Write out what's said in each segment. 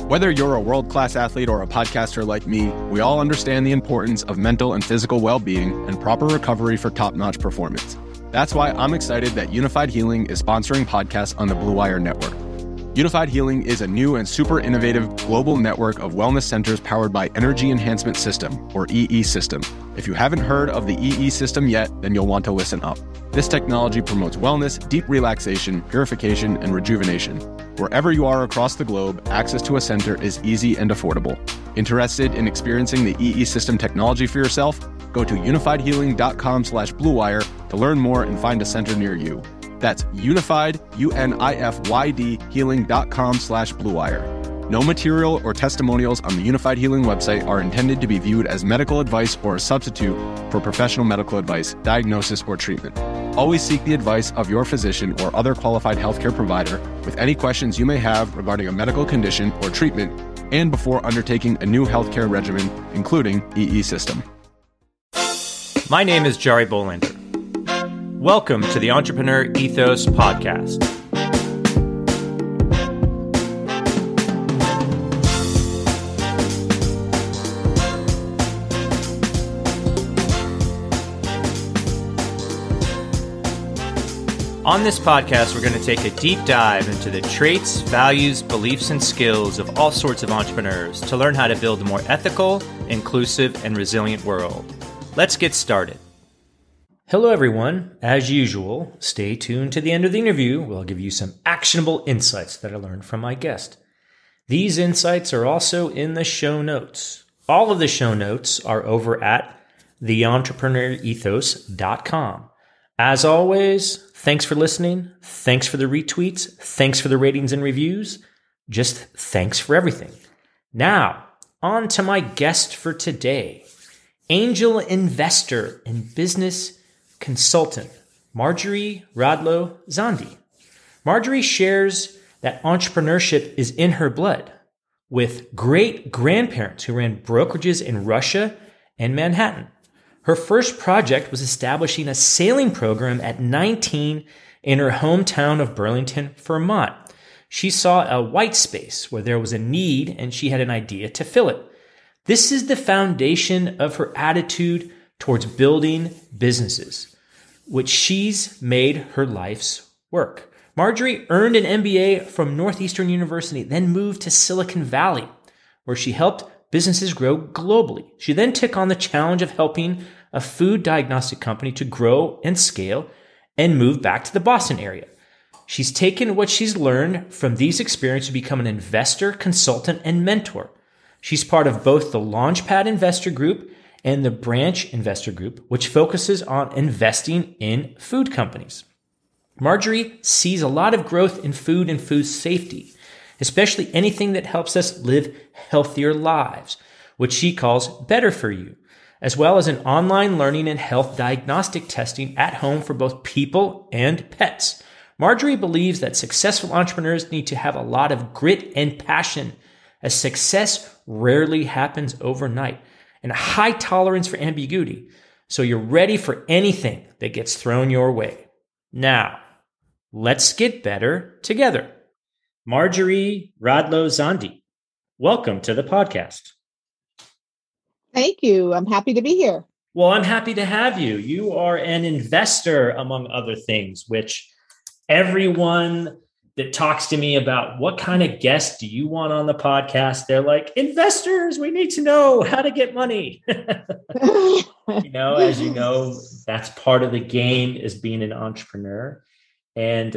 Whether you're a world-class athlete or a podcaster like me, we all understand the importance of mental and physical well-being and proper recovery for top-notch performance. That's why I'm excited that Unified Healing is sponsoring podcasts on the Blue Wire Network. Unified Healing is a new and super innovative global network of wellness centers powered by Energy Enhancement System, or EE System. If you haven't heard of the EE System yet, then you'll want to listen up. This technology promotes wellness, deep relaxation, purification, and rejuvenation. Wherever you are across the globe, access to a center is easy and affordable. Interested in experiencing the EE System technology for yourself? Go to unifiedhealing.com/bluewire to learn more and find a center near you. That's unified, UNIFYD, healing.com/bluewire. No material or testimonials on the Unified Healing website are intended to be viewed as medical advice or a substitute for professional medical advice, diagnosis, or treatment. Always seek the advice of your physician or other qualified healthcare provider with any questions you may have regarding a medical condition or treatment and before undertaking a new healthcare regimen, including EE System. My name is Jari Bolander. Welcome to the Entrepreneur Ethos Podcast. On this podcast, we're going to take a deep dive into the traits, values, beliefs, and skills of all sorts of entrepreneurs to learn how to build a more ethical, inclusive, and resilient world. Let's get started. Hello, everyone. As usual, stay tuned to the end of the interview where I'll give you some actionable insights that I learned from my guest. These insights are also in the show notes. All of the show notes are over at theentrepreneurethos.com. As always, thanks for listening. Thanks for the retweets. Thanks for the ratings and reviews. Just thanks for everything. Now, on to my guest for today. Angel investor and business consultant, Marjorie Radlow Zandi. Marjorie shares that entrepreneurship is in her blood, with great-grandparents who ran brokerages in Russia and Manhattan. Her first project was establishing a sailing program at 19 in her hometown of Burlington, Vermont. She saw a white space where there was a need and she had an idea to fill it. This is the foundation of her attitude towards building businesses, which she's made her life's work. Marjorie earned an MBA from Northeastern University, then moved to Silicon Valley, where she helped businesses grow globally. She then took on the challenge of helping a food diagnostic company to grow and scale and move back to the Boston area. She's taken what she's learned from these experiences to become an investor, consultant, and mentor. She's part of both the Launchpad Investor Group and the Branch Investor Group, which focuses on investing in food companies. Marjorie sees a lot of growth in food and food safety, especially anything that helps us live healthier lives, which she calls Better For You, as well as an online learning and health diagnostic testing at home for both people and pets. Marjorie believes that successful entrepreneurs need to have a lot of grit and passion, as success rarely happens overnight, and a high tolerance for ambiguity, so you're ready for anything that gets thrown your way. Now, let's get better together. Marjorie Radlow Zandi, welcome to the podcast. Thank you. I'm happy to be here. Well, I'm happy to have you. You are an investor, among other things, which everyone that talks to me about what kind of guest do you want on the podcast, they're like, investors, we need to know how to get money. As you know, that's part of the game is being an entrepreneur. And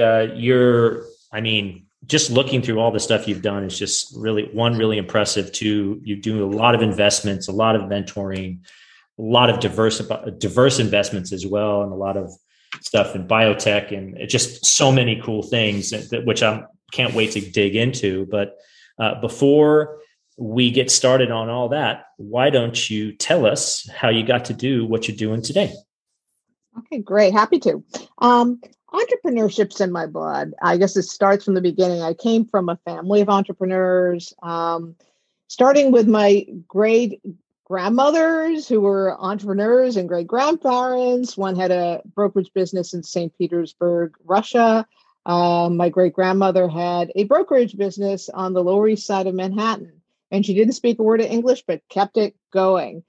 just looking through all the stuff you've done is just really impressive. Two, you do a lot of investments, a lot of mentoring, a lot of diverse investments as well, and a lot of stuff in biotech and just so many cool things which I can't wait to dig into. But before we get started on all that, why don't you tell us how you got to do what you're doing today? Okay, great. Happy to. Entrepreneurship's in my blood. I guess it starts from the beginning. I came from a family of entrepreneurs, starting with my great grandmothers who were entrepreneurs and great grandparents. One had a brokerage business in St. Petersburg, Russia. My great grandmother had a brokerage business on the Lower East Side of Manhattan, and she didn't speak a word of English, but kept it going.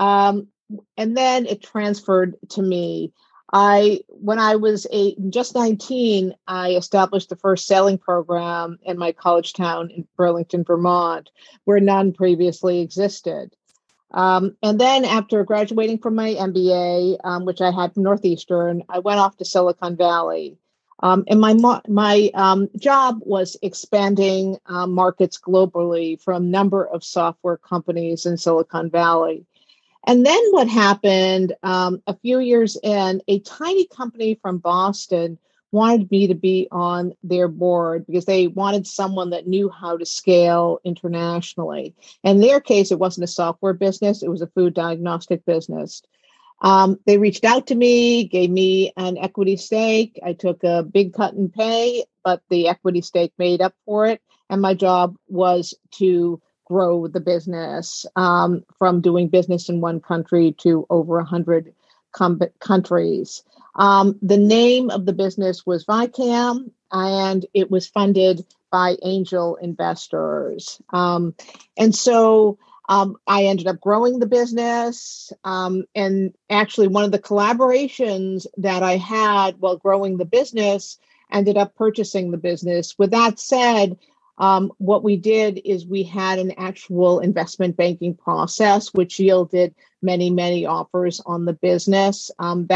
And then it transferred to me. When I was just 19, I established the first sailing program in my college town in Burlington, Vermont, where none previously existed. And then after graduating from my MBA, which I had from Northeastern, I went off to Silicon Valley. And my job was expanding markets globally from a number of software companies in Silicon Valley. And then what happened a few years in, a tiny company from Boston wanted me to be on their board because they wanted someone that knew how to scale internationally. In their case, it wasn't a software business, it was a food diagnostic business. They reached out to me, gave me an equity stake. I took a big cut in pay, but the equity stake made up for it. And my job was to grow the business from doing business in one country to over 100 countries. The name of the business was Vicam, and it was funded by angel investors. And so I ended up growing the business. And actually, one of the collaborations that I had while growing the business ended up purchasing the business. With that said, what we did is we had an actual investment banking process, which yielded many, many offers on the business. And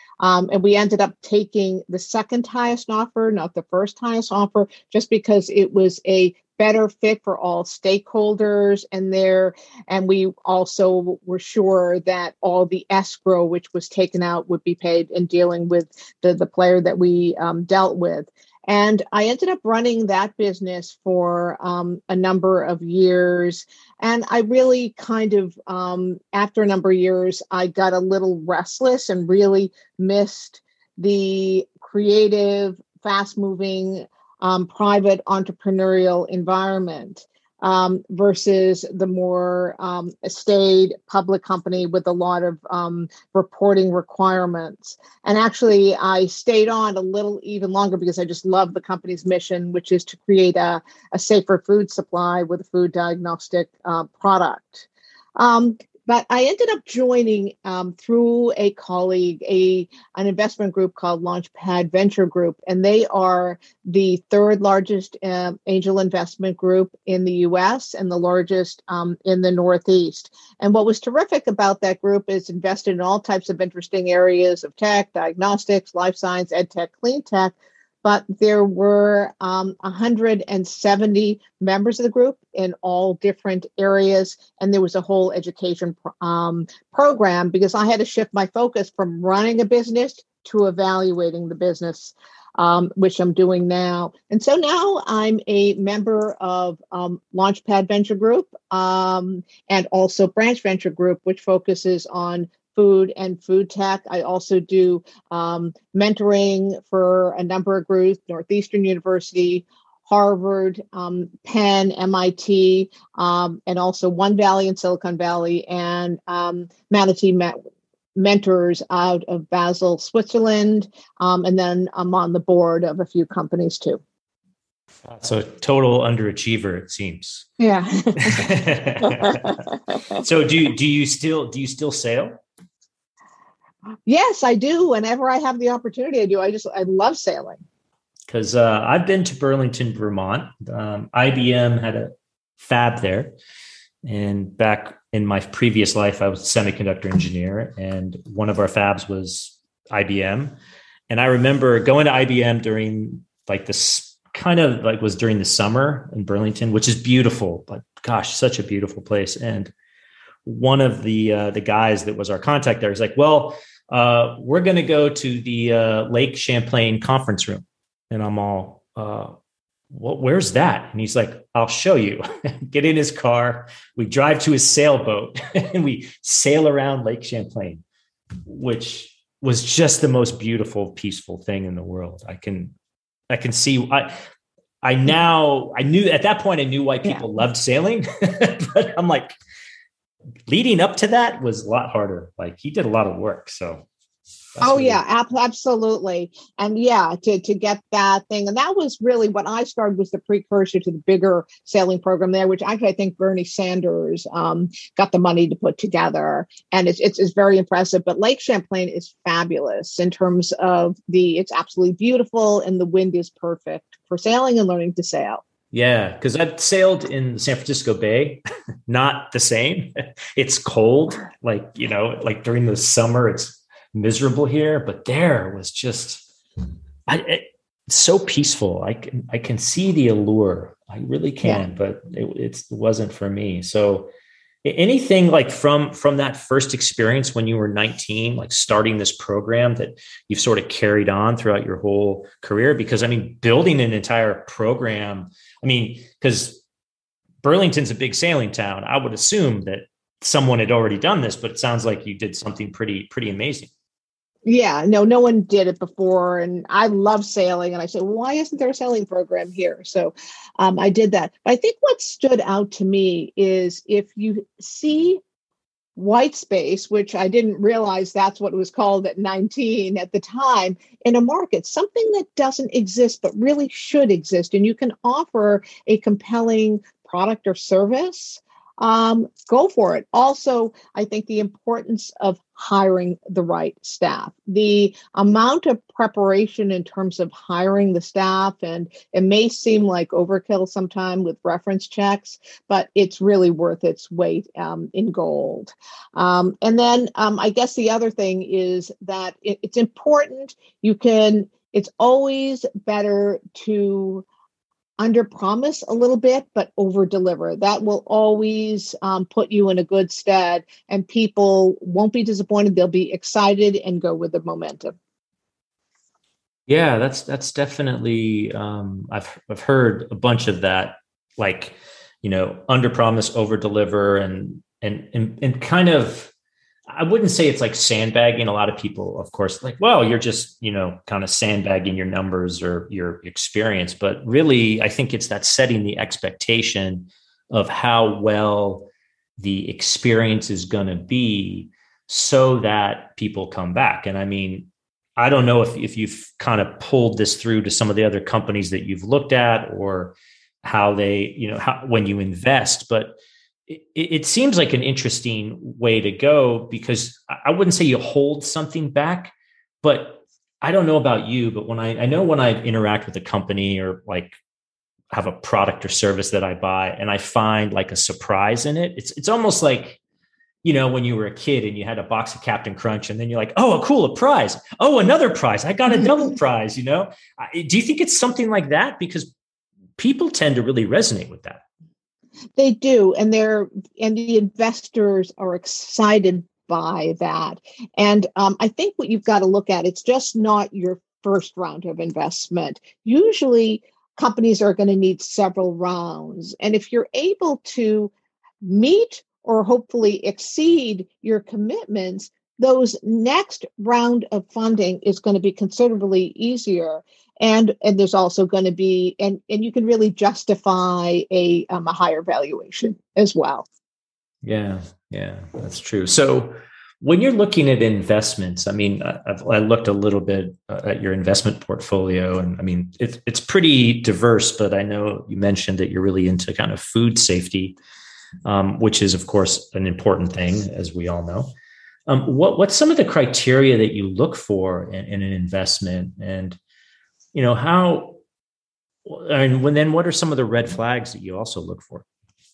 we ended up taking the second highest offer, not the first highest offer, just because it was a better fit for all stakeholders and we also were sure that all the escrow which was taken out would be paid in dealing with the player that we dealt with. And I ended up running that business for a number of years. And I really kind of, after a number of years, I got a little restless and really missed the creative, fast-moving, private entrepreneurial environment versus the more staid public company with a lot of reporting requirements. And actually, I stayed on a little even longer because I just love the company's mission, which is to create a safer food supply with a food diagnostic product. But I ended up joining through a colleague, an investment group called Launchpad Venture Group, and they are the third largest angel investment group in the U.S. and the largest in the Northeast. And what was terrific about that group is invested in all types of interesting areas of tech, diagnostics, life science, ed tech, clean tech. But there were 170 members of the group in all different areas. And there was a whole education program because I had to shift my focus from running a business to evaluating the business, which I'm doing now. And so now I'm a member of Launchpad Venture Group and also Branch Venture Group, which focuses on food and food tech. I also do mentoring for a number of groups, Northeastern University, Harvard, Penn, MIT, and also One Valley in Silicon Valley, and Manatee mentors out of Basel, Switzerland. And then I'm on the board of a few companies too. So a total underachiever, it seems. Yeah. So do you still sail? Yes, I do. Whenever I have the opportunity, I do. I love sailing. Because I've been to Burlington, Vermont. IBM had a fab there. And back in my previous life, I was a semiconductor engineer. And one of our fabs was IBM. And I remember going to IBM during like this kind of like was during the summer in Burlington, which is beautiful. But gosh, such a beautiful place. And one of the guys that was our contact there was like, well, we're going to go to the Lake Champlain conference room. And I'm all, where's that? And he's like, I'll show you. Get in his car. We drive to his sailboat and we sail around Lake Champlain, which was just the most beautiful, peaceful thing in the world. I can see, I knew at that point, I knew why people loved sailing, but I'm like, leading up to that was a lot harder. Like he did a lot of work. So Oh yeah, absolutely. And yeah, to get that thing. And that was really what I started, was the precursor to the bigger sailing program there, which actually I think Bernie Sanders got the money to put together. And it's very impressive. But Lake Champlain is fabulous in terms of it's absolutely beautiful, and the wind is perfect for sailing and learning to sail. Yeah, because I've sailed in San Francisco Bay. Not the same. It's cold, like during the summer, it's miserable here, but there was just it's so peaceful. I can see the allure. I really can, but it wasn't for me. So anything like from that first experience when you were 19, like starting this program, that you've sort of carried on throughout your whole career? Because I mean, building an entire program, because Burlington's a big sailing town, I would assume that someone had already done this, but it sounds like you did something pretty amazing. Yeah, no one did it before. And I love sailing. And I said, why isn't there a sailing program here? So I did that. But I think what stood out to me is, if you see white space, which I didn't realize that's what it was called at 19 at the time, in a market, something that doesn't exist but really should exist, and you can offer a compelling product or service, go for it. Also, I think the importance of hiring the right staff, the amount of preparation in terms of hiring the staff, and it may seem like overkill sometime with reference checks, but it's really worth its weight in gold. And then I guess the other thing is that it's important. It's always better to under promise a little bit, but over deliver. That will always put you in a good stead, and people won't be disappointed. They'll be excited and go with the momentum. Yeah, that's definitely, I've heard a bunch of that, like, under promise, over deliver, and kind of, I wouldn't say it's like sandbagging. A lot of people, of course, like, well, you're just, kind of sandbagging your numbers or your experience. But really, I think it's that setting the expectation of how well the experience is going to be, so that people come back. And I mean, I don't know if you've kind of pulled this through to some of the other companies that you've looked at, or how they, when you invest, but it seems like an interesting way to go, because I wouldn't say you hold something back, but I don't know about you, but when I know when I interact with a company, or like have a product or service that I buy, and I find like a surprise in it, it's almost like, when you were a kid and you had a box of Captain Crunch, and then you're like, oh, cool, a prize. Oh, another prize. I got a double prize, Do you think it's something like that? Because people tend to really resonate with that. They do, and the investors are excited by that. And I think what you've got to look at, it's just not your first round of investment. Usually, companies are going to need several rounds, and if you're able to meet or hopefully exceed your commitments, those next round of funding is going to be considerably easier. And there's also going to be, and you can really justify a higher valuation as well. Yeah, that's true. So when you're looking at investments, I mean, I looked a little bit at your investment portfolio, and I mean, it's pretty diverse, but I know you mentioned that you're really into kind of food safety, which is, of course, an important thing, as we all know. What's some of the criteria that you look for in an investment? And what are some of the red flags that you also look for?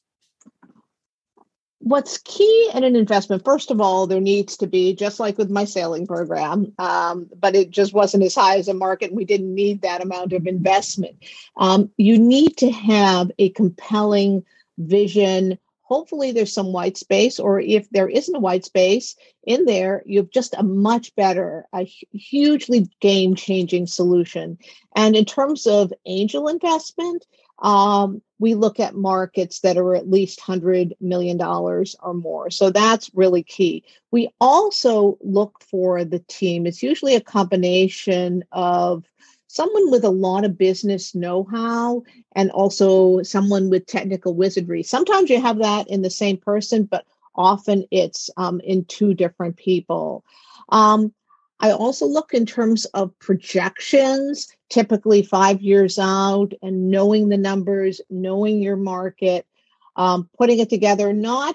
What's key in an investment, first of all, there needs to be, just like with my sailing program, but it just wasn't as high as a market. We didn't need that amount of investment. You need to have a compelling vision. Hopefully there's some white space, or if there isn't a white space in there, you have just a hugely game-changing solution. And in terms of angel investment, we look at markets that are at least $100 million or more. So that's really key. We also look for the team. It's usually a combination of someone with a lot of business know-how and also someone with technical wizardry. Sometimes you have that in the same person, but often it's in two different people. I also look in terms of projections, typically 5 years out, and knowing the numbers, knowing your market, putting it together.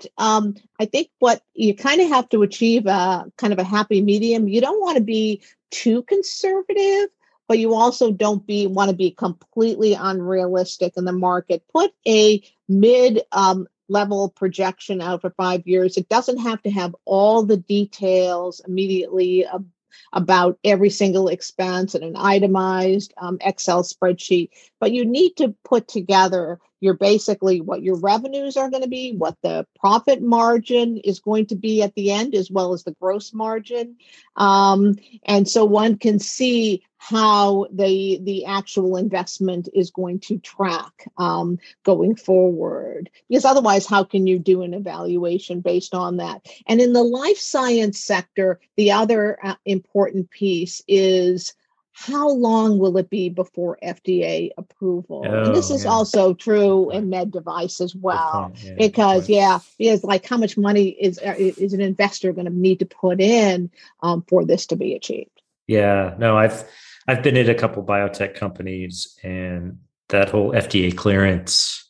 I think what you kind of have to achieve a kind of a happy medium. You don't want to be too conservative, but you also don't want to be completely unrealistic in the market. Put a mid level projection out for 5 years. It doesn't have to have all the details immediately about every single expense in an itemized Excel spreadsheet, but you need to put together basically what your revenues are going to be, what the profit margin is going to be at the end, as well as the gross margin. And so one can see how the actual investment is going to track going forward. Because otherwise, how can you do an evaluation based on that? And in the life science sector, the other important piece is how long will it be before FDA approval? And this is also true in med device as well, because like how much money is an investor going to need to put in for this to be achieved? Yeah, no, I've been at a couple biotech companies, and that whole FDA clearance,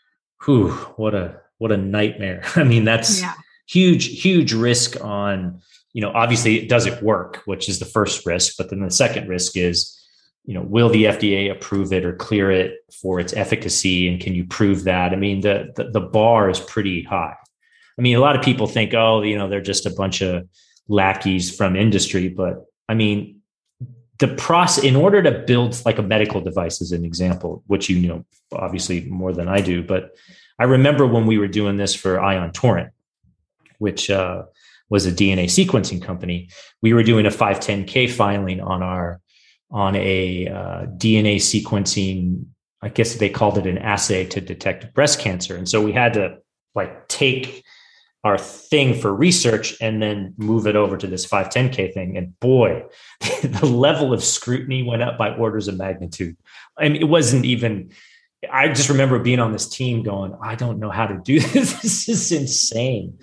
what a nightmare. I mean, that's huge risk on, obviously does it work, which is the first risk, but then the second risk is, will the FDA approve it or clear it for its efficacy? And can you prove that? I mean, the bar is pretty high. I mean, a lot of people think, they're just a bunch of lackeys from industry, but I mean, the process in order to build like a medical device as an example, which obviously more than I do, but I remember when we were doing this for Ion Torrent, which was a DNA sequencing company, we were doing a 510K filing on a DNA sequencing. I guess they called it an assay to detect breast cancer, and so we had to like take our thing for research and then move it over to this 510K thing. And boy, the level of scrutiny went up by orders of magnitude. I mean, it wasn't even, I just remember being on this team going, I don't know how to do this. This is insane.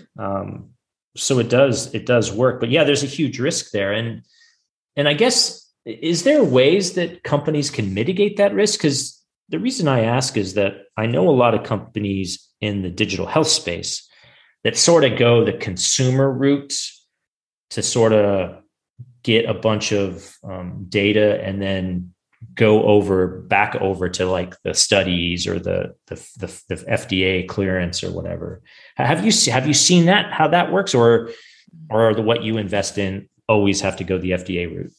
So it does work, but yeah, there's a huge risk there. And I guess, is there ways that companies can mitigate that risk? Because the reason I ask is that I know a lot of companies in the digital health space that sort of go the consumer route to sort of get a bunch of data and then go back over to like the studies or the FDA clearance or whatever. Have you seen that, how that works, or what you invest in always have to go the FDA route?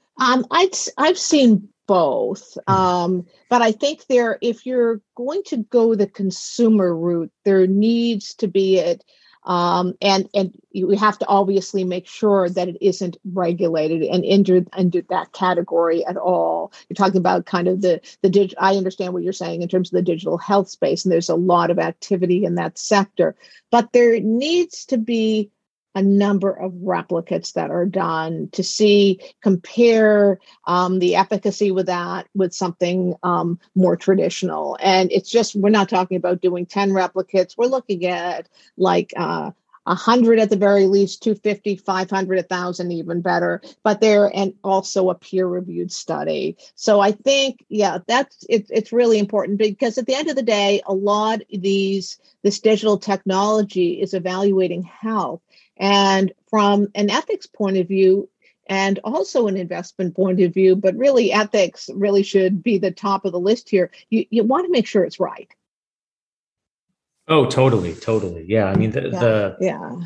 I've seen both. But I think if you're going to go the consumer route, there needs to be and you have to obviously make sure that it isn't regulated and entered under that category at all. You're talking about kind of the I understand what you're saying in terms of the digital health space, and there's a lot of activity in that sector, but there needs to be a number of replicates that are done to compare the efficacy with something more traditional. And it's just, we're not talking about doing 10 replicates. We're looking at like 100 at the very least, 250, 500, 1,000, even better. But and also a peer-reviewed study. So I think, it's really important, because at the end of the day, a lot of this digital technology is evaluating health. And from an ethics point of view, and also an investment point of view, but really ethics really should be the top of the list here. You want to make sure it's right. Oh, totally. Yeah. I mean, the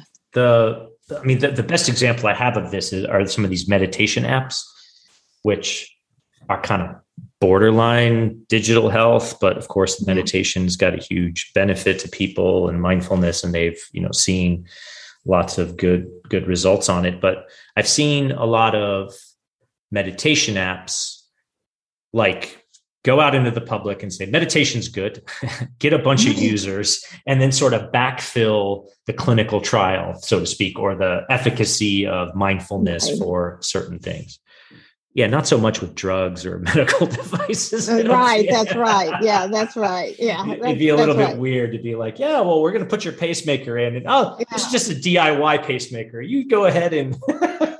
best example I have of this are some of these meditation apps, which are kind of borderline digital health, but of course, meditation's got a huge benefit to people and mindfulness, and they've, seen lots of good results on it. But I've seen a lot of meditation apps like go out into the public and say, meditation's good, get a bunch of users, and then sort of backfill the clinical trial, so to speak, or the efficacy of mindfulness for certain things. Yeah, not so much with drugs or medical devices. Right, that's right. Yeah, that's right. Yeah, it'd be a little bit weird to be like, yeah, well, we're going to put your pacemaker in, and this is just a DIY pacemaker. You go ahead and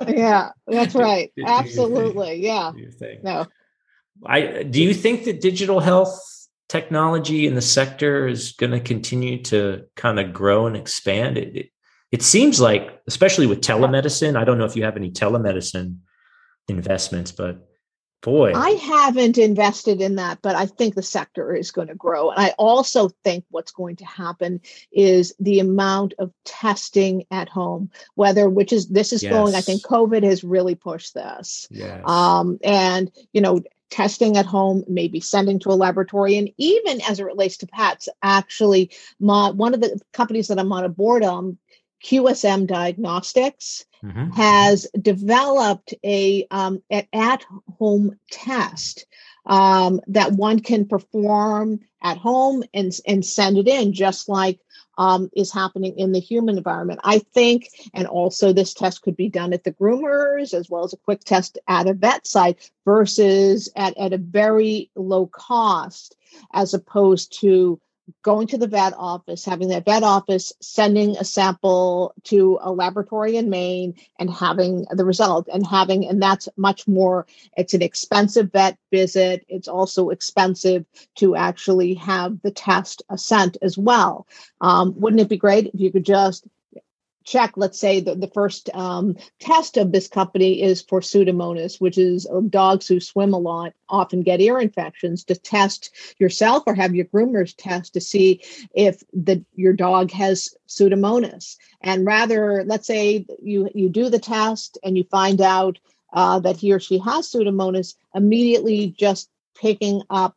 Yeah, that's right. Do Absolutely. Yeah. your thing. No. Do you think that digital health technology in the sector is going to continue to kind of grow and expand? It seems like, especially with telemedicine, I don't know if you have any telemedicine investments, but boy. I haven't invested in that, but I think the sector is going to grow. And I also think what's going to happen is the amount of testing at home, this is going, I think COVID has really pushed this. Yes. And, testing at home, maybe sending to a laboratory. And even as it relates to pets, actually, one of the companies that I'm on a board on, QSM Diagnostics, has developed an at-home test that one can perform at home and send it in, just like is happening in the human environment. I think, and also this test could be done at the groomers as well as a quick test at a vet site versus at a very low cost, as opposed to going to the vet office, having that vet office sending a sample to a laboratory in Maine and having the result and that's much more, it's an expensive vet visit. It's also expensive to actually have the test sent as well. Wouldn't it be great if you could just check, let's say the first test of this company is for Pseudomonas, which is dogs who swim a lot often get ear infections, to test yourself or have your groomers test to see if your dog has Pseudomonas. And rather, let's say you do the test and you find out that he or she has Pseudomonas, immediately just picking up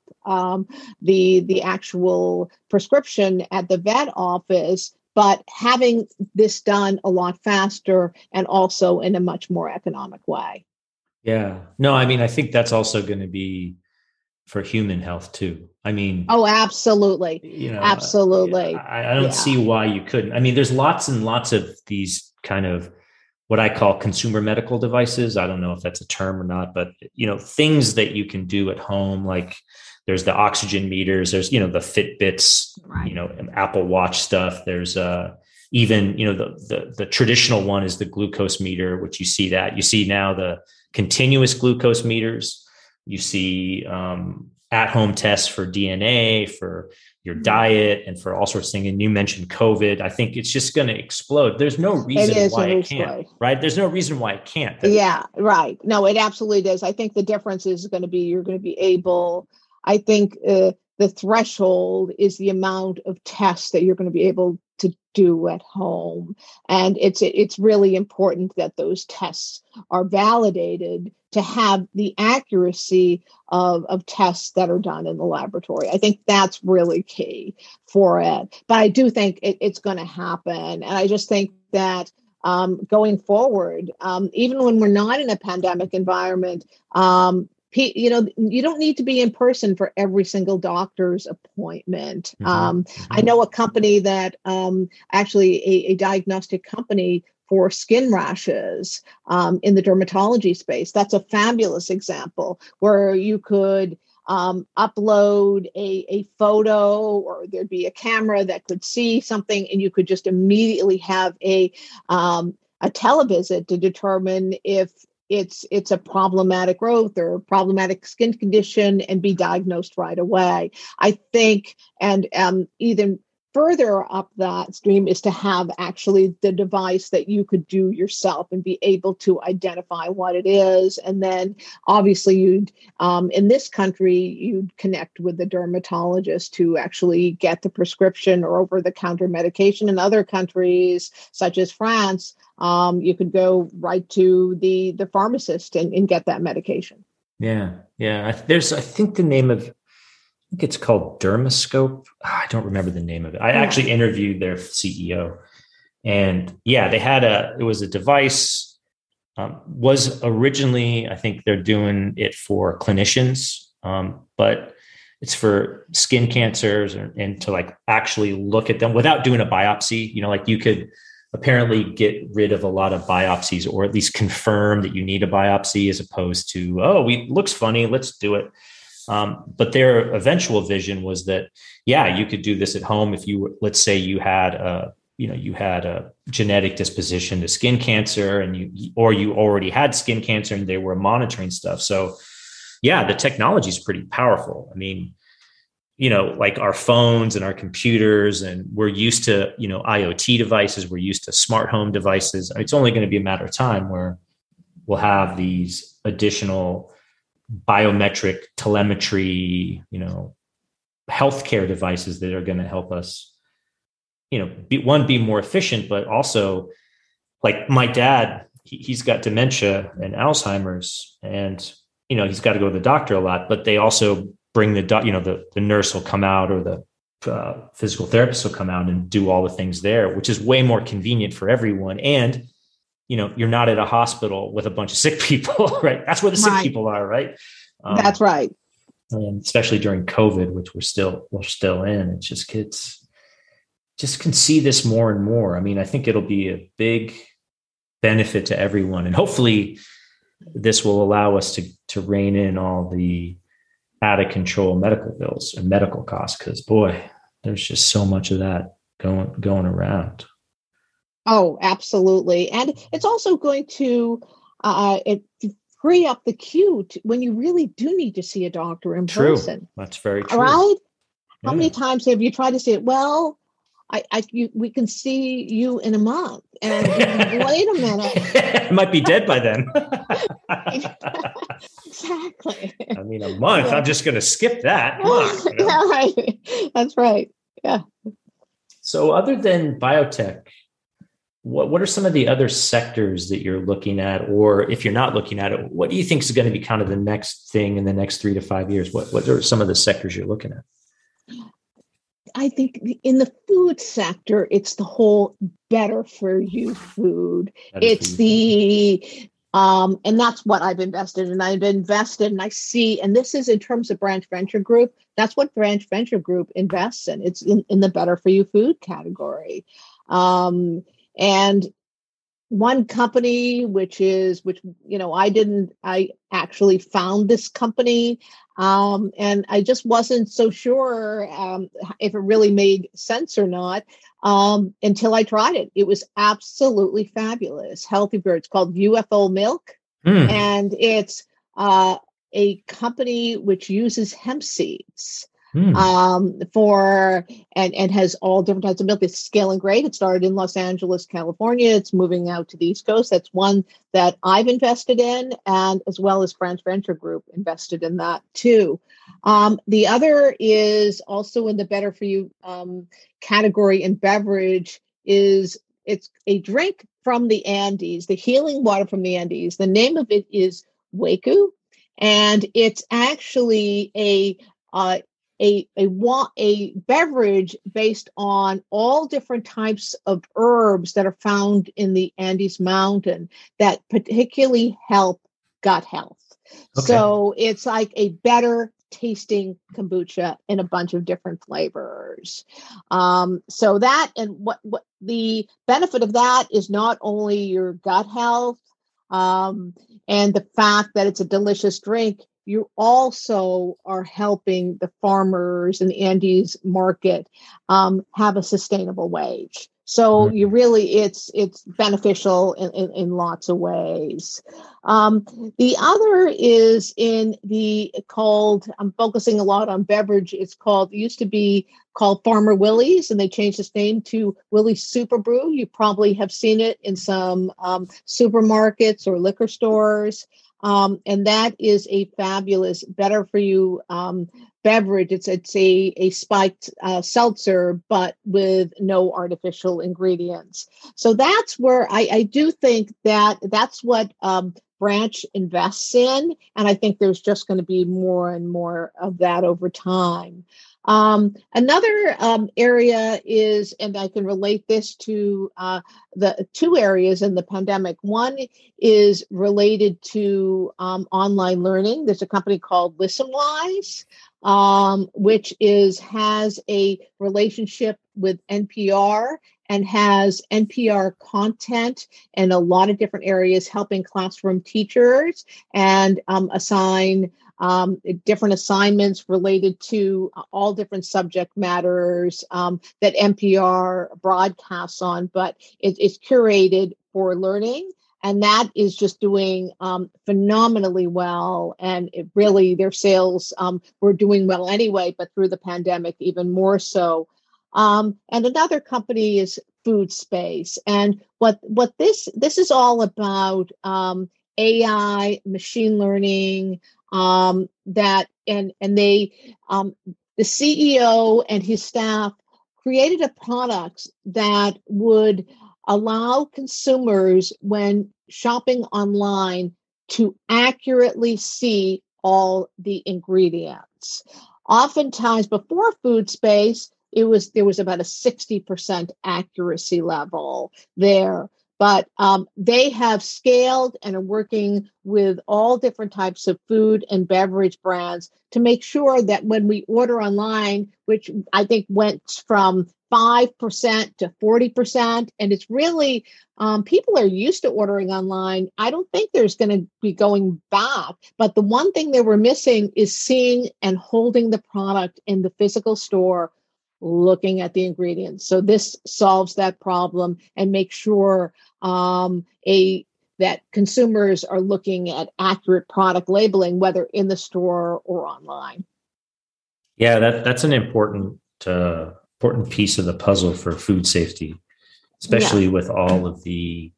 the actual prescription at the vet office, but having this done a lot faster and also in a much more economic way. Yeah. No, I mean, I think that's also going to be for human health too. I mean, oh, absolutely. Absolutely. I don't see why you couldn't. I mean, there's lots and lots of these kind of what I call consumer medical devices. I don't know if that's a term or not, but things that you can do at home, like there's the oxygen meters, there's, the Fitbits, right. Apple Watch stuff. There's even, the traditional one is the glucose meter, which you see now the continuous glucose meters. You see at-home tests for DNA, for your diet, and for all sorts of things. And you mentioned COVID. I think it's just going to explode. There's no reason why it can't, right? There's no reason why it can't. Yeah, right. No, it absolutely does. I think the difference is going to be, you're going to be able, I think the threshold is the amount of tests that you're going to be able to do at home. And it's really important that those tests are validated to have the accuracy of tests that are done in the laboratory. I think that's really key for it. But I do think it's going to happen. And I just think that going forward, even when we're not in a pandemic environment, you don't need to be in person for every single doctor's appointment. I know a company that actually a diagnostic company for skin rashes in the dermatology space. That's a fabulous example where you could upload a photo, or there'd be a camera that could see something, and you could just immediately have a televisit to determine if it's a problematic growth or problematic skin condition and be diagnosed right away. I think, and even further up that stream is to have actually the device that you could do yourself and be able to identify what it is. And then obviously you'd, in this country, you'd connect with the dermatologist to actually get the prescription or over-the-counter medication. In other countries, such as France, you could go right to the pharmacist and get that medication. Yeah. I think the name of, I think it's called Dermascope. I don't remember the name of it. I actually interviewed their CEO, and it was a device, was originally, I think they're doing it for clinicians, but it's for skin cancers and to like actually look at them without doing a biopsy. Like you could apparently get rid of a lot of biopsies, or at least confirm that you need a biopsy, as opposed to, looks funny, let's do it. But their eventual vision was that, you could do this at home. If let's say you had a you had a genetic disposition to skin cancer, and you already had skin cancer, and they were monitoring stuff. So yeah, the technology is pretty powerful. I mean, like our phones and our computers, and we're used to, IoT devices, we're used to smart home devices. It's only going to be a matter of time where we'll have these additional biometric telemetry, healthcare devices that are going to help us, be more efficient, but also, like my dad, he's got dementia and Alzheimer's, and, he's got to go to the doctor a lot, but they also bring the nurse will come out, or the physical therapist will come out and do all the things there, which is way more convenient for everyone. And, you're not at a hospital with a bunch of sick people, right? That's where the sick people are, right? That's right. And especially during COVID, which we're still in, it's just kids just can see this more and more. I mean, I think it'll be a big benefit to everyone, and hopefully this will allow us to rein in all the out of control medical bills and medical costs, because boy, there's just so much of that going around. Oh, absolutely. And it's also going to free up the queue when you really do need to see a doctor in person. That's very true. Right? How many times have you tried to say, well, we can see you in a month, and wait a minute, it might be dead by then. Exactly. I mean, a month. Yeah. I'm just going to skip that. Come on, Yeah, right. That's right. Yeah. So, other than biotech, what are some of the other sectors that you're looking at, or if you're not looking at it, what do you think is going to be kind of the next thing in the next 3 to 5 years? What are some of the sectors you're looking at? I think in the food sector, it's the whole better for you food. And that's what I've invested in. I've invested, and I see, and this is in terms of Branch Venture Group. That's what Branch Venture Group invests in. It's in the better for you food category. And one company, I actually found this company, and I just wasn't so sure if it really made sense or not until I tried it. It was absolutely fabulous. Healthy Bird. It's called UFO Milk, and it's a company which uses hemp seeds. And has all different types of milk. It's scaling great. It started in Los Angeles, California. It's moving out to the East Coast. That's one that I've invested in, and as well as Branch Venture Group invested in that too. The other is also in the better for you category in beverage. It's a drink from the Andes, the healing water from the Andes. The name of it is Waku, and it's actually a beverage based on all different types of herbs that are found in the Andes Mountain that particularly help gut health. Okay. So it's like a better tasting kombucha in a bunch of different flavors. So that, and what the benefit of that is not only your gut health and the fact that it's a delicious drink, you also are helping the farmers in the Andes market have a sustainable wage. So you really, it's beneficial in lots of ways. The other is I'm focusing a lot on beverage. It used to be called Farmer Willie's, and they changed its name to Willie's Super Brew. You probably have seen it in some supermarkets or liquor stores. And that is a fabulous, better for you beverage. It's a spiked seltzer, but with no artificial ingredients. So that's where I do think that's what Branch invests in. And I think there's just going to be more and more of that over time. Another area is, and I can relate this to the two areas in the pandemic. One is related to online learning. There's a company called ListenWise, which has a relationship with NPR, and has NPR content in a lot of different areas, helping classroom teachers and assign different assignments related to all different subject matters that NPR broadcasts on, but it's curated for learning. And that is just doing phenomenally well. And it really, their sales were doing well anyway, but through the pandemic, even more so. And another company is Food Space. And what this is all about, AI, machine learning, that and they the CEO and his staff created a product that would allow consumers, when shopping online, to accurately see all the ingredients. Oftentimes before Food Space, there was about a 60% accuracy level there. But they have scaled and are working with all different types of food and beverage brands to make sure that when we order online, which I think went from 5% to 40%, and it's really, people are used to ordering online. I don't think there's going to be going back. But the one thing they were missing is seeing and holding the product in the physical store, looking at the ingredients. So this solves that problem and makes sure that consumers are looking at accurate product labeling, whether in the store or online. Yeah, that's an important piece of the puzzle for food safety, especially with all of the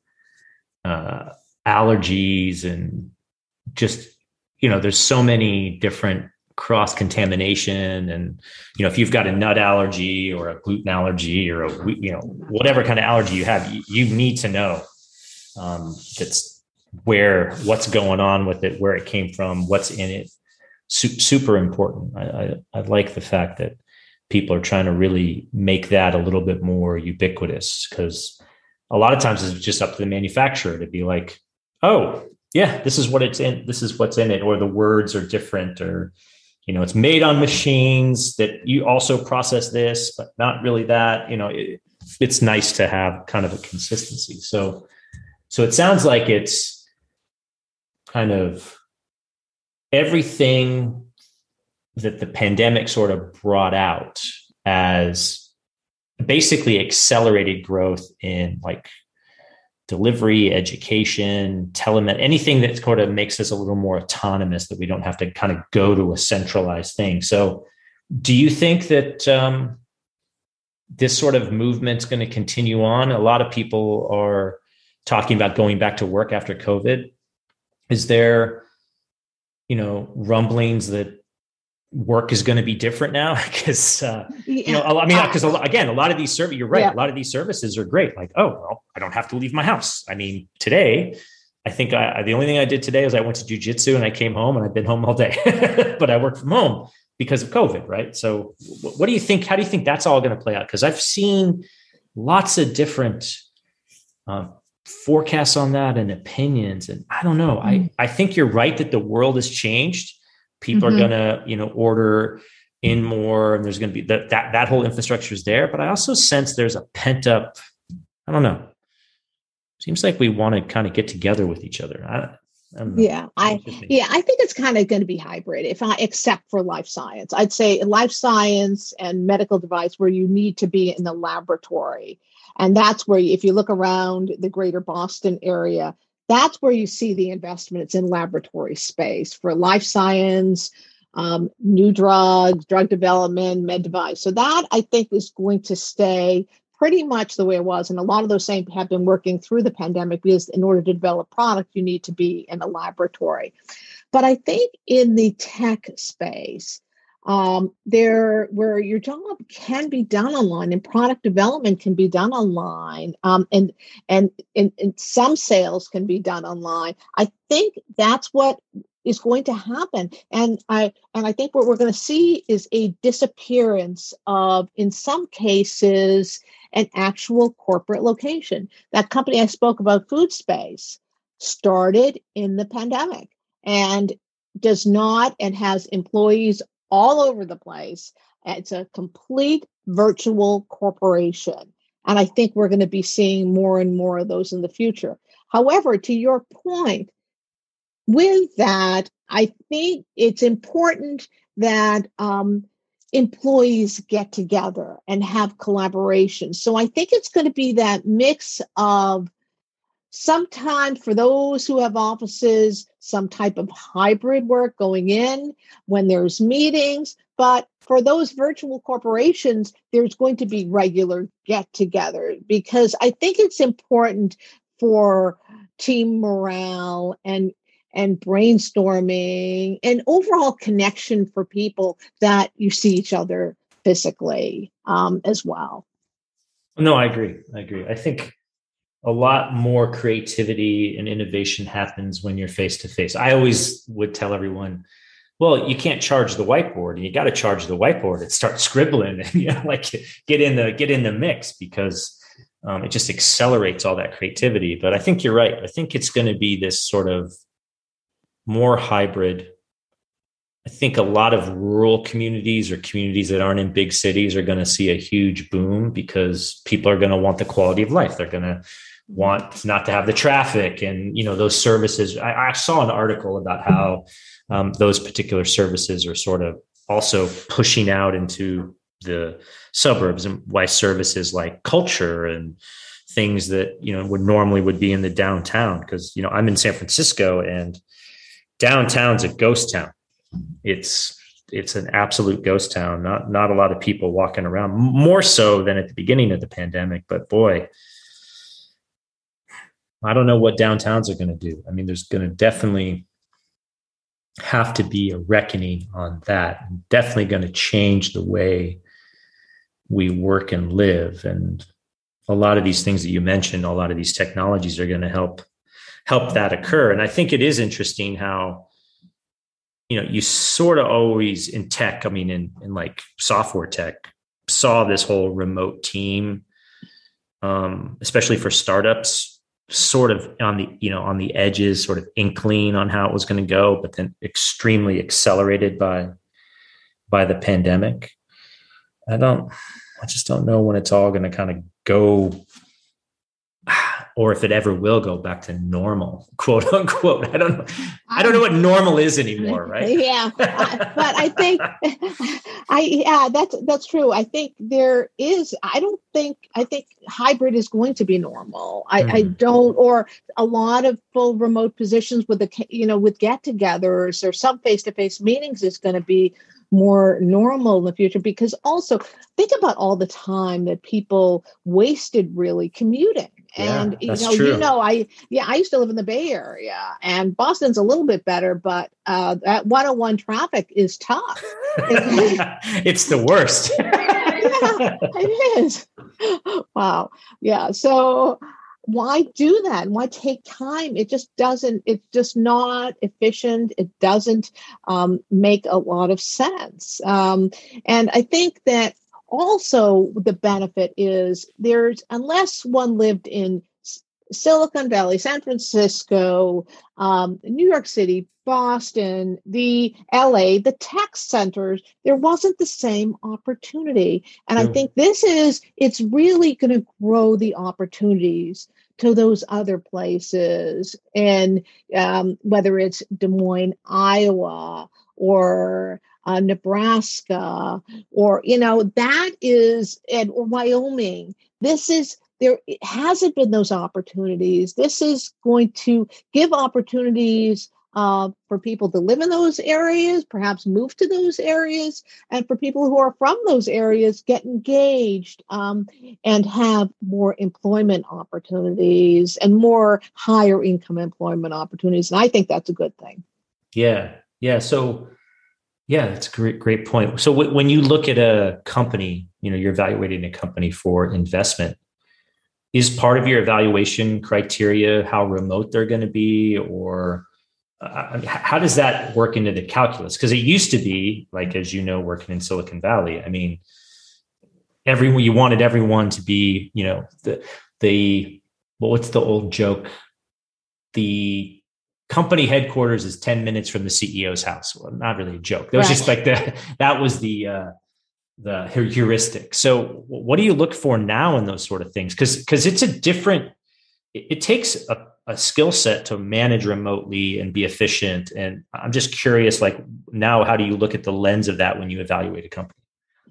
allergies and just, there's so many different cross-contamination, and if you've got a nut allergy or a gluten allergy or whatever kind of allergy you have, you need to know that's what's going on with it, where it came from, what's in it. Super important. I like the fact that people are trying to really make that a little bit more ubiquitous, because a lot of times it's just up to the manufacturer to be like, oh yeah, this is what it's in, this is what's in it, or the words are different, or it's made on machines that you also process this, but not really that. It's nice to have kind of a consistency. So it sounds like it's kind of everything that the pandemic sort of brought out as basically accelerated growth in like delivery, education, telemed, anything that sort of makes us a little more autonomous, that we don't have to kind of go to a centralized thing. So do you think that this sort of movement's going to continue on? A lot of people are talking about going back to work after COVID. Is there, rumblings that work is going to be different now? Because, because again, a lot of these services, you're right. Yeah. A lot of these services are great. Like, oh, well, I don't have to leave my house. I mean, today, I think the only thing I did today was I went to jujitsu and I came home, and I've been home all day, but I worked from home because of COVID. Right. So what do you think? How do you think that's all going to play out? Because I've seen lots of different forecasts on that and opinions. And I don't know. I think you're right that the world has changed. People are going to, order in more, and there's going to be that whole infrastructure is there. But I also sense there's a pent up, I don't know. Seems like we want to kind of get together with each other. I don't know. Yeah. I think it's kind of going to be hybrid, except for life science. I'd say life science and medical device, where you need to be in the laboratory. And that's where, if you look around the greater Boston area, that's where you see the investment. It's in laboratory space for life science, new drugs, drug development, med device. So that, I think, is going to stay pretty much the way it was. And a lot of those same have been working through the pandemic, because in order to develop product, you need to be in a laboratory. But I think in the tech space, where your job can be done online and product development can be done online, and some sales can be done online. I think that's what is going to happen. And I think what we're going to see is a disappearance of, in some cases, an actual corporate location. That company I spoke about, Food Space, started in the pandemic and does not, and has employees all over the place. It's a complete virtual corporation. And I think we're going to be seeing more and more of those in the future. However, to your point, with that, I think it's important that employees get together and have collaboration. So I think it's going to be that mix of sometimes for those who have offices, some type of hybrid work going in when there's meetings. But for those virtual corporations, there's going to be regular get-together, because I think it's important for team morale and brainstorming and overall connection for people that you see each other physically as well. No, I agree. I think a lot more creativity and innovation happens when you're face to face. I always would tell everyone, well, you can't charge the whiteboard, and you got to charge the whiteboard and start scribbling and like get in the mix, because it just accelerates all that creativity. But I think you're right. I think it's going to be this sort of more hybrid. I think a lot of rural communities or communities that aren't in big cities are going to see a huge boom, because people are going to want the quality of life. They're going to want not to have the traffic and, those services. I saw an article about how those particular services are sort of also pushing out into the suburbs, and why services like culture and things that, would be in the downtown. Because, I'm in San Francisco, and downtown's a ghost town. It's an absolute ghost town. Not a lot of people walking around, more so than at the beginning of the pandemic. But boy, I don't know what downtowns are going to do. I mean, there's going to definitely have to be a reckoning on that. Definitely going to change the way we work and live. And a lot of these things that you mentioned, a lot of these technologies are going to help that occur. And I think it is interesting how, you sort of always in tech, I mean, in like software tech, saw this whole remote team, especially for startups, sort of on the edges, sort of inkling on how it was going to go, but then extremely accelerated by the pandemic. I just don't know when it's all going to kind of go, or if it ever will go back to normal, quote unquote. I don't know what normal is anymore, right? Yeah, but I think, that's true. I think there is. I think hybrid is going to be normal. I don't, or a lot of full remote positions with with get-togethers or some face-to-face meetings is going to be more normal in the future. Because also think about all the time that people wasted really commuting. And true. I used to live in the Bay Area, and Boston's a little bit better, but that 101 traffic is tough. It's the worst. Yeah, it is. Wow. Yeah. So why do that? Why take time? It's just not efficient. It doesn't make a lot of sense. And I think that also the benefit is unless one lived in Silicon Valley, San Francisco, New York City, Boston, the LA, the tech centers, there wasn't the same opportunity. And I think it's really going to grow the opportunities to those other places. And whether it's Des Moines, Iowa, or Nebraska, or, that is, or Wyoming, there hasn't been those opportunities. This is going to give opportunities for people to live in those areas, perhaps move to those areas, and for people who are from those areas, get engaged and have more employment opportunities and more higher income employment opportunities. And I think that's a good thing. Yeah. Yeah. So, that's a great point. So when you look at a company, you're evaluating a company for investment, is part of your evaluation criteria how remote they're going to be, or how does that work into the calculus? Because it used to be, like, as you know, working in Silicon Valley, I mean, you wanted everyone to be, what's the old joke? The company headquarters is 10 minutes from the CEO's house. Well, not really a joke. That was just like that was the the heuristic. So what do you look for now in those sort of things? Because it's a different, it takes a skill set to manage remotely and be efficient. And I'm just curious, like now, how do you look at the lens of that when you evaluate a company?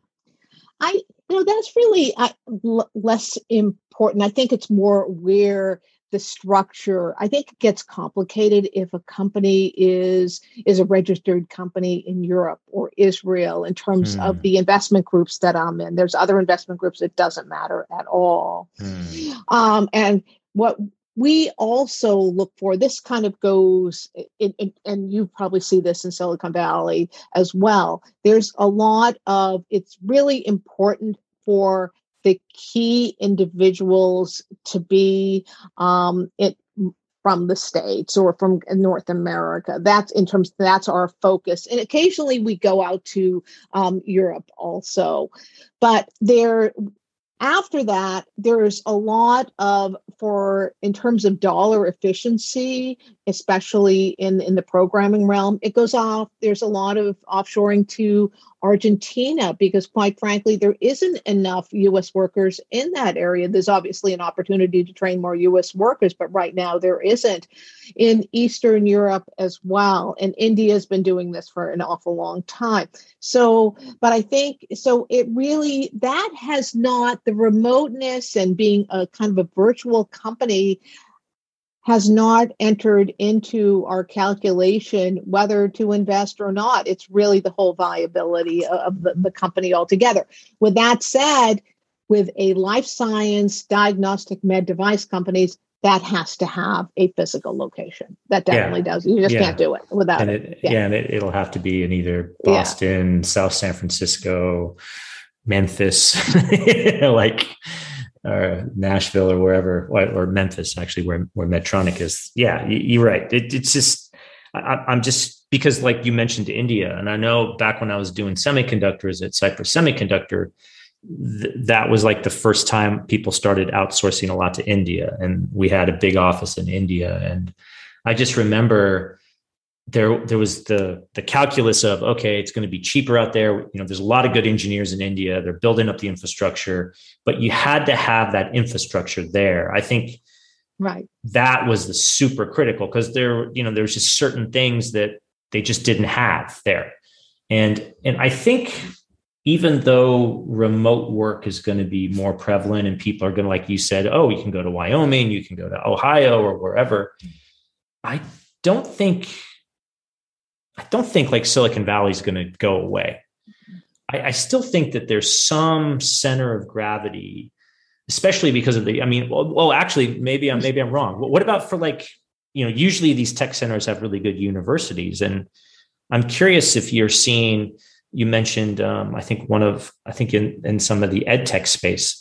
That's really less important. I think it's more where the structure, I think it gets complicated if a company is a registered company in Europe or Israel in terms of the investment groups that I'm in. There's other investment groups, it doesn't matter at all. And what we also look for, this kind of goes, and you probably see this in Silicon Valley as well. There's a lot of, it's really important for the key individuals to be from the States or from North America. That's our focus. And occasionally we go out to Europe also. But after that, there's a lot in terms of dollar efficiency, especially in the programming realm, it goes off. There's a lot of offshoring to Argentina because, quite frankly, there isn't enough U.S. workers in that area. There's obviously an opportunity to train more U.S. workers, but right now there isn't. In Eastern Europe as well, and India has been doing this for an awful long time. But I think, it really, that has not, the remoteness and being a kind of a virtual company has not entered into our calculation whether to invest or not. It's really the whole viability of the company altogether. With that said, with a life science diagnostic med device companies, that has to have a physical location. That definitely does. You just can't do it without it. And it'll have to be in either Boston, South San Francisco, Memphis, or Nashville or wherever, or Memphis, actually, where Medtronic is. Yeah, you're right. It's just, I'm just, because like you mentioned India, and I know back when I was doing semiconductors at Cypress Semiconductor, that was like the first time people started outsourcing a lot to India. And we had a big office in India. And I just remember there was the calculus of, okay, it's going to be cheaper out there. There's a lot of good engineers in India. They're building up the infrastructure, but you had to have that infrastructure there. I think that was the super critical, because there's just certain things that they just didn't have there. And I think even though remote work is going to be more prevalent and people are going to, like you said, oh, you can go to Wyoming, you can go to Ohio or wherever. I don't think like Silicon Valley is going to go away. I still think that there's some center of gravity, especially because of actually, maybe I'm wrong. What about for usually these tech centers have really good universities. And I'm curious if you're seeing, you mentioned, I think in some of the ed tech space,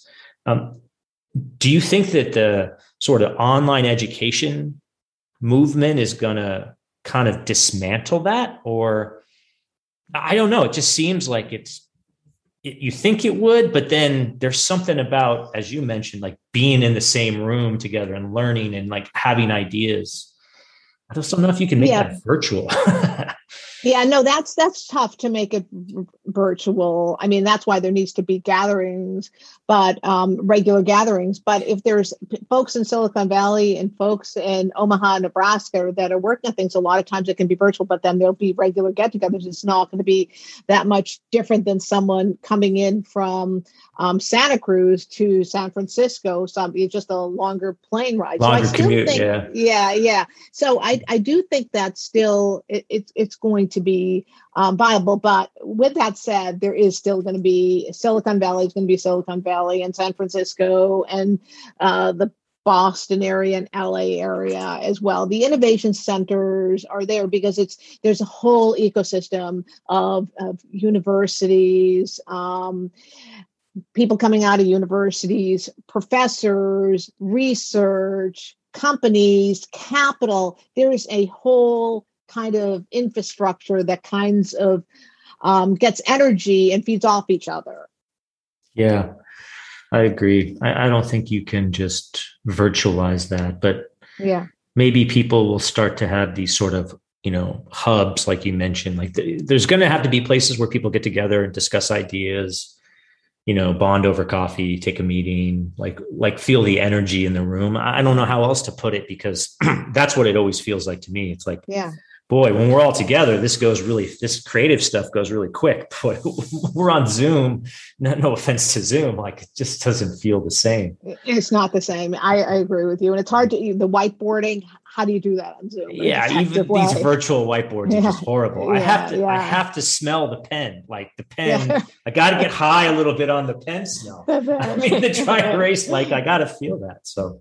do you think that the sort of online education movement is going to kind of dismantle that? Or I don't know. It just seems like you think it would, but then there's something about, as you mentioned, like being in the same room together and learning and like having ideas. I just don't know if you can make that virtual. Yeah, no, that's tough to make it virtual. I mean, that's why there needs to be gatherings, but regular gatherings. But if there's folks in Silicon Valley and folks in Omaha, Nebraska that are working on things, a lot of times it can be virtual, but then there'll be regular get-togethers. It's not going to be that much different than someone coming in from Santa Cruz to San Francisco. It's just a longer plane ride. Longer commute, yeah. So I do think that still it's going to be viable. But with that said, there is still going to be Silicon Valley is going to be Silicon Valley, and San Francisco and the Boston area and LA area as well. The innovation centers are there because there's a whole ecosystem of universities, people coming out of universities, professors, research, companies, capital. There is a whole kind of infrastructure that kinds of gets energy and feeds off each other. Yeah, I agree. I don't think you can just virtualize that, but maybe people will start to have these sort of, hubs, like you mentioned. Like there's going to have to be places where people get together and discuss ideas. bond over coffee, take a meeting, like feel the energy in the room. I don't know how else to put it, because that's what it always feels like to me. It's like, Yeah. boy, when we're all together, this creative stuff goes really quick. Boy, we're on Zoom. No offense to Zoom. Like, it just doesn't feel the same. It's not the same. I agree with you. And it's hard the whiteboarding. How do you do that on Zoom? Yeah. Even these virtual whiteboards are just horrible. I have to smell the pen, like the pen. Yeah. I got to get high a little bit on the pen smell. I mean, the dry erase, like I got to feel that. So,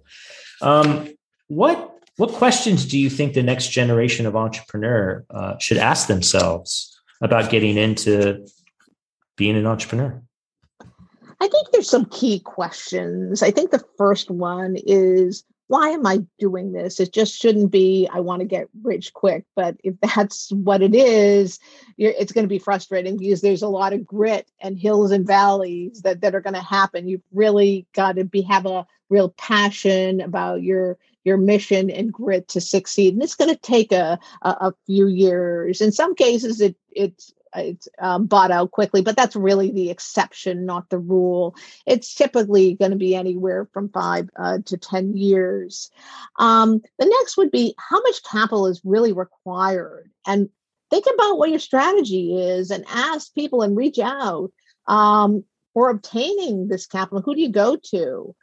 what questions do you think the next generation of entrepreneur should ask themselves about getting into being an entrepreneur? I think there's some key questions. I think the first one is, why am I doing this? It just shouldn't be, I want to get rich quick. But if that's what it is, it's going to be frustrating, because there's a lot of grit and hills and valleys that are going to happen. You've really got to have a real passion about your mission and grit to succeed. And it's going to take a few years. In some cases, it's bought out quickly, but that's really the exception, not the rule. It's typically going to be anywhere from 5 to 10 years. The next would be, how much capital is really required? And think about what your strategy is, and ask people and reach out for obtaining this capital. Who do you go to?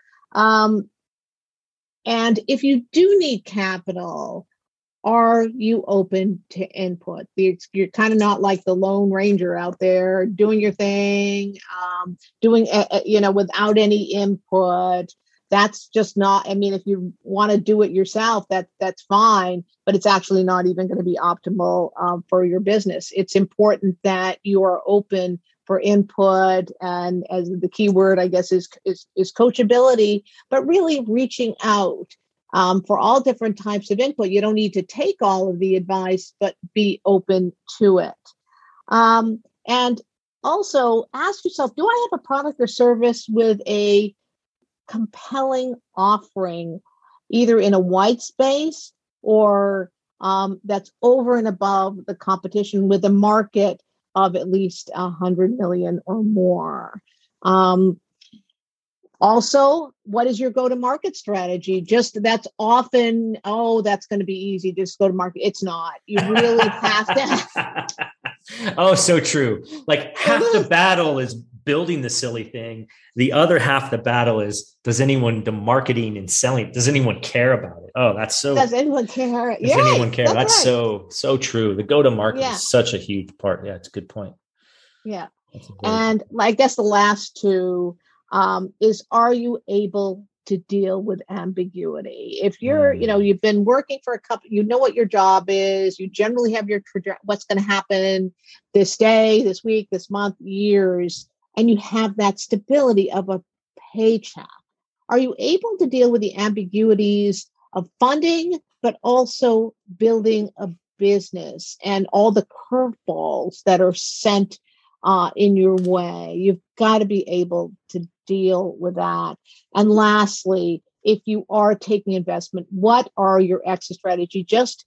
And if you do need capital, are you open to input? You're kind of not like the Lone Ranger out there doing your thing, without any input. That's just not, I mean, if you want to do it yourself, that's fine, but it's actually not even going to be optimal for your business. It's important that you are open for input, and as the key word, I guess, is coachability, but really reaching out for all different types of input. You don't need to take all of the advice, but be open to it. And also ask yourself, do I have a product or service with a compelling offering, either in a white space or that's over and above the competition, with a market of at least 100 million or more? Also, what is your go-to-market strategy? That's often, that's going to be easy, just go to market. It's not. You really have to. Oh, so true. Like, half the battle is building the silly thing. The other half the battle is, the marketing and selling, does anyone care about it? Oh, that's so. Does anyone care? Does anyone care? That's right. So true. The go-to-market is such a huge part. Yeah, it's a good point. Yeah. And I guess the last two is, are you able to deal with ambiguity? If you're, you've been working for a couple, what your job is, you generally have your what's going to happen this day, this week, this month, years, and you have that stability of a paycheck. Are you able to deal with the ambiguities of funding, but also building a business and all the curveballs that are sent in your way? You've got to be able to deal with that. And lastly, if you are taking investment, what are your exit strategy? Just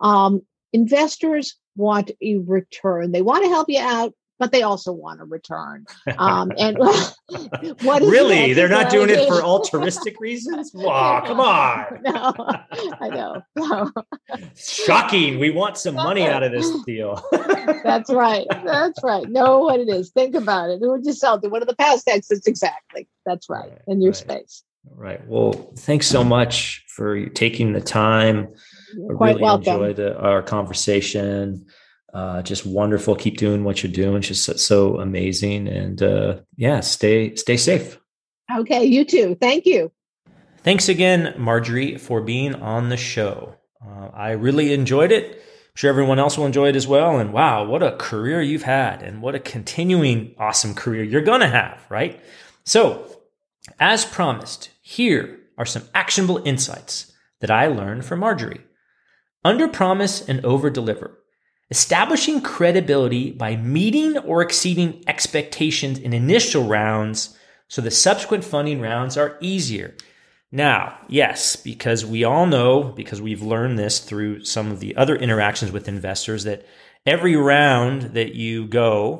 investors want a return. They want to help you out, but they also want a return. And what is really? They're not doing it for altruistic reasons? Wow, come on. No, I know. No. Shocking. We want some money out of this deal. That's right. Know what it is. Think about it. Who would you sell to? What are the past exits? Exactly. That's right. In your space. Right. Well, thanks so much for taking the time. You're quite welcome. Enjoyed our conversation. Just wonderful. Keep doing what you're doing. Just so amazing. And stay safe. Okay. You too. Thank you. Thanks again, Marjorie, for being on the show. I really enjoyed it. I'm sure everyone else will enjoy it as well. And wow, what a career you've had, and what a continuing awesome career you're going to have, right? So, as promised, here are some actionable insights that I learned from Marjorie. Under promise and over deliver. Establishing credibility by meeting or exceeding expectations in initial rounds so the subsequent funding rounds are easier. Now, yes, because we all know, because we've learned this through some of the other interactions with investors, that every round that you go,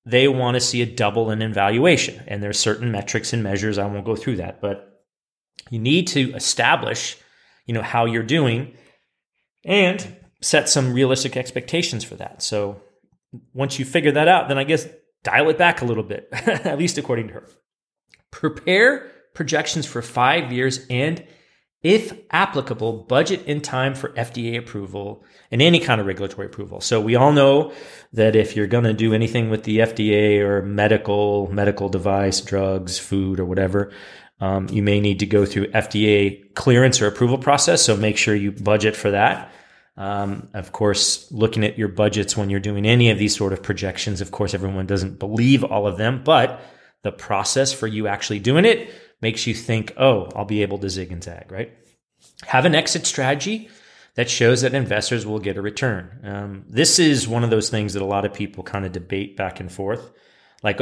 they want to see a double in valuation. And there's certain metrics and measures. I won't go through that, but you need to establish, how you're doing and set some realistic expectations for that. So once you figure that out, then I guess dial it back a little bit, at least according to her. Prepare projections for 5 years and, if applicable, budget in time for FDA approval and any kind of regulatory approval. So we all know that if you're going to do anything with the FDA or medical device, drugs, food, or whatever, you may need to go through FDA clearance or approval process. So make sure you budget for that. Of course, looking at your budgets when you're doing any of these sort of projections, of course, everyone doesn't believe all of them, but the process for you actually doing it makes you think, oh, I'll be able to zig and zag, right? Have an exit strategy that shows that investors will get a return. This is one of those things that a lot of people kind of debate back and forth. Like,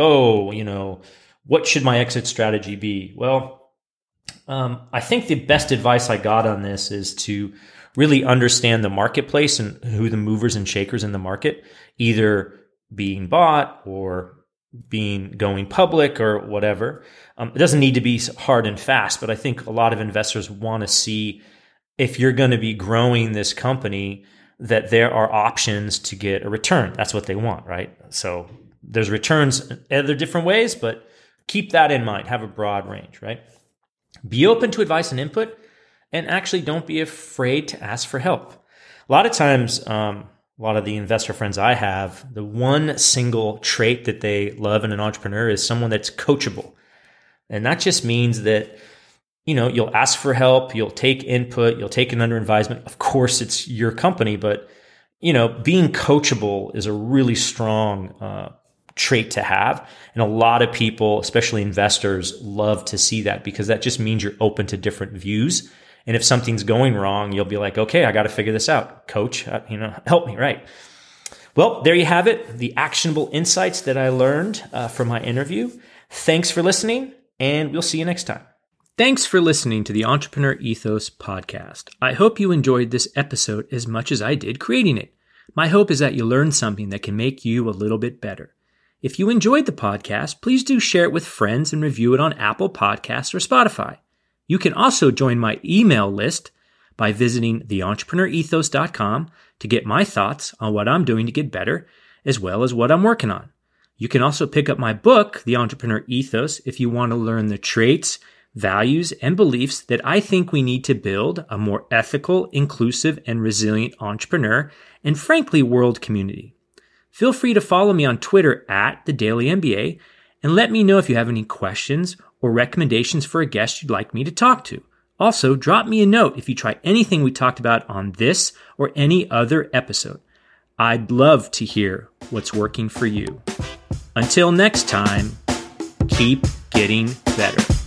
what should my exit strategy be? Well, I think the best advice I got on this is to really understand the marketplace and who the movers and shakers in the market, either being bought or going public or whatever. It doesn't need to be hard and fast, but I think a lot of investors want to see, if you're going to be growing this company, that there are options to get a return. That's what they want, right? So there's returns in other different ways, but keep that in mind. Have a broad range, right? Be open to advice and input, and actually don't be afraid to ask for help. A lot of times, a lot of the investor friends I have, the one single trait that they love in an entrepreneur is someone that's coachable. And that just means that, you'll ask for help, you'll take input, you'll take it under advisement. Of course, it's your company, but, being coachable is a really strong trait to have. And a lot of people, especially investors, love to see that, because that just means you're open to different views. And if something's going wrong, you'll be like, okay, I got to figure this out. Coach, help me, right? Well, there you have it. The actionable insights that I learned from my interview. Thanks for listening, and we'll see you next time. Thanks for listening to the Entrepreneur Ethos podcast. I hope you enjoyed this episode as much as I did creating it. My hope is that you learned something that can make you a little bit better. If you enjoyed the podcast, please do share it with friends and review it on Apple Podcasts or Spotify. You can also join my email list by visiting theentrepreneurethos.com to get my thoughts on what I'm doing to get better, as well as what I'm working on. You can also pick up my book, The Entrepreneur Ethos, if you want to learn the traits, values, and beliefs that I think we need to build a more ethical, inclusive, and resilient entrepreneur and, frankly, world community. Feel free to follow me on Twitter @TheDailyMBA and let me know if you have any questions or recommendations for a guest you'd like me to talk to. Also, drop me a note if you try anything we talked about on this or any other episode. I'd love to hear what's working for you. Until next time, keep getting better.